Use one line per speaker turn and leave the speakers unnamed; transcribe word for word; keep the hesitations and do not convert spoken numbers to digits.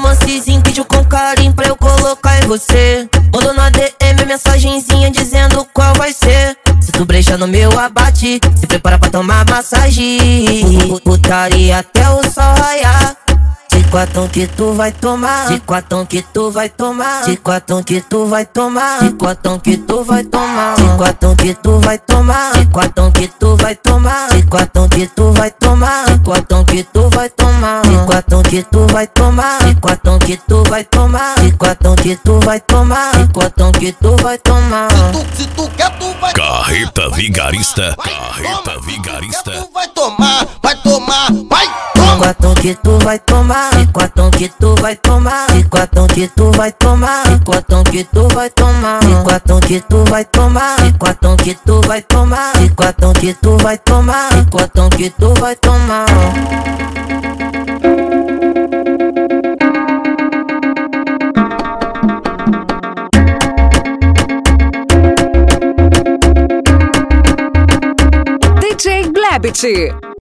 romancezinho, pediu com carinho pra eu colocar em você. Mandou na D M mensagenzinha dizendo qual vai ser. Se tu brecha no meu abate, se prepara pra tomar massagem. Putaria até o sol raiar. De quatão que tu vai tomar, de quatão que tu vai tomar, de quatão que tu vai tomar, de quatão que tu vai tomar, de quatão que tu vai tomar, de quatão que tu vai tomar, de quatão que tu vai tomar, de quatão que tu vai tomar, de quatão que tu vai tomar, de quatão que tu vai tomar, de quatão que tu vai tomar, de quatão que tu vai tomar.
Se tu quer, tu vai tomar.
Carreta Vigarista, Carreta Vigarista.
Tu vai tomar, vai tomar, vai
De quatão que tu vai tomar, de quatão que tu vai tomar, de quatão que tu vai tomar, de quatão que tu vai tomar, de quatão que tu vai tomar, de quatão que tu vai tomar, de quatão que tu vai tomar, de quatão que tu vai tomar.
D J Glebit.